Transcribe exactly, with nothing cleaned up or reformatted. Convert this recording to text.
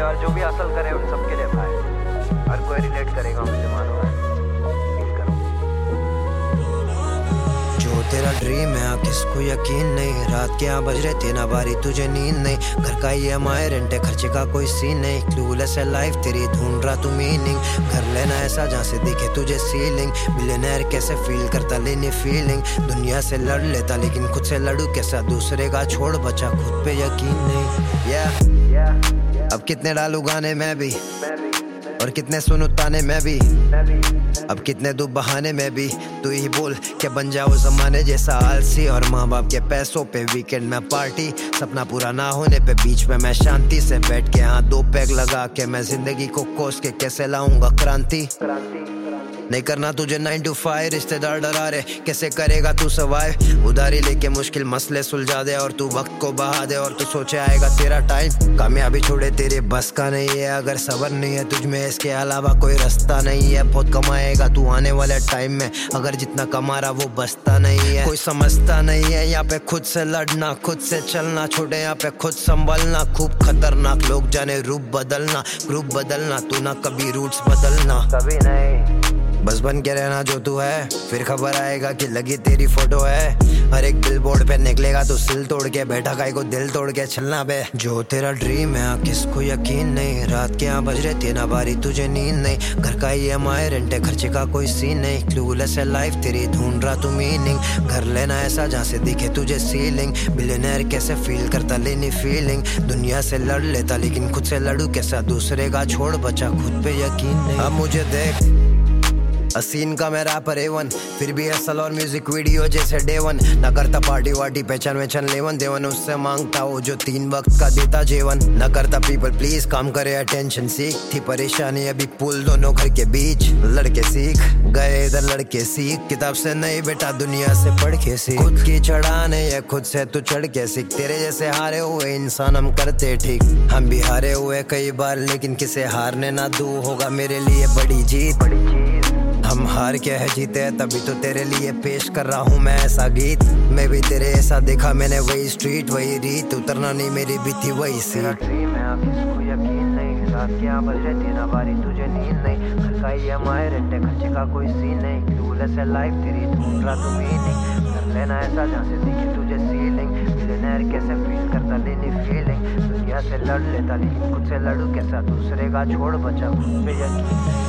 और जो भी हासिल करे उन सबके लिए भाई, हर कोई रिलेट करेगा मुझे, मानो भाई, फील करो। जो तेरा ड्रीम है किसको यकीन नहीं, रात के यहाँ बज रहे तेना बारी तुझे नींद नहीं, घर का ई एम आई रेंट खर्चे का कोई सीन नहीं, क्लूलेस है लाइफ तेरी ढूंढ रहा तू मीनिंग, घर लेना ऐसा जहाँ से दिखे तुझे सीलिंग, मिलियनेयर कैसे फील करता लेनी फीलिंग, दुनिया से लड़ लेता लेकिन खुद से लड़ू कैसा, दूसरे का छोड़ बचा खुद पे यकीन नहीं। yeah. yeah. अब कितने डालू गाने मैं भी और कितने सुनू ताने मैं भी, अब कितने दू बहाने में भी, तू ही बोल क्या बन जाओ जमाने जैसा आलसी, और माँ बाप के पैसों पे वीकेंड में पार्टी, सपना पूरा ना होने पे बीच में मैं शांति से बैठ के हाँ दो पैग लगा के मैं जिंदगी को कोस के कैसे लाऊंगा क्रांति। नहीं करना तुझे नाइन टू फाइव, रिश्तेदार डरा रहे कैसे करेगा तू सर्वाइव, उधारी लेके मुश्किल मसले सुलझा दे और तू वक्त को बहा दे, और तू सोचे आएगा तेरा टाइम, कामयाबी छोड़े तेरे बस का नहीं है, अगर सबर नहीं है तुझ में इसके अलावा कोई रास्ता नहीं है, बहुत कमाएगा तू आने वाले टाइम में, अगर जितना कमा रहा वो बसता नहीं है, कोई समझता नहीं है यहाँ पे खुद से लड़ना खुद से चलना, छोटे यहाँ पे खुद संभलना, खूब खतरनाक लोग जाने रूप बदलना, ग्रुप बदलना, तू ना कभी रूट्स बदलना, कभी नहीं, बस बन के रहना जो तू है, फिर खबर आएगा कि लगी तेरी फोटो है, हर एक बिलबोर्ड पे निकलेगा तो सिल तोड़ के, बैठा गाय को दिल तोड़ के चलना बे। जो तेरा ड्रीम है किसको यकीन नहीं, रात के यहाँ बज रहे तेना बारी तुझे नींद नहीं, घर का ई एम आई रेंट खर्चे का कोई सीन नहीं, क्लूलेस है लाइफ तेरी ढूंढ रहा तू मीनिंग, घर लेना ऐसा जहाँ से दिखे तुझे सीलिंग, मिलियनेयर कैसे फील करता लेनी फीलिंग, दुनिया से लड़ लेता लेकिन खुद से लड़ू कैसा, दूसरे का छोड़ बचा खुद पे यकीन नहीं। अब मुझे देख असीन का मैं रैपर एवन, फिर भी असल और म्यूजिक वीडियो जैसे डेवन, न करता पार्टी वार्टी पहचान वेचन लेवन देवन, उससे मांगता हो जो तीन वक्त का देता जेवन, न करता पीपल प्लीज काम करे अटेंशन, सीख थी परेशानी अभी पुल दोनों घर के बीच, लड़के सीख गए इधर लड़के सीख, किताब से नहीं बेटा दुनिया से पढ़ के सीख, खुद की चढ़ाने या खुद से तू चढ़ के सीख, तेरे जैसे हारे हुए इंसान हम करते ठीक, हम भी हारे हुए कई बार लेकिन किसे हारने ना दू, होगा मेरे लिए बड़ी जीत, बड़ी चीज हम हार के है जीते, तभी तो तेरे लिए पेश कर रहा हूँ मैं ऐसा गीत, मैं भी तेरे ऐसा देखा मैंने वही स्ट्रीट वही रीत, उतरना नहीं मेरी भी थी वही सीट। ड्रीम है अब किसको यकीन नहीं, रात के यहाँ बज रहे तेना बारी तुझे नींद नहीं, घर का ई एम आई रेंट खर्चे का कोई सीन नहीं, क्लूलेस है लाइफ तेरी ढूंढ रहा तू मीनिंग, घर लेना ऐसा जहाँ से दिखे तुझे सीलिंग, मिलियनेयर कैसे फील करता लेनी फीलिंग, दुनिया से लड़ लेता लेकिन खुद से लड़ू कैसा, दूसरे का छोड़ बचा खुद पे यकीन।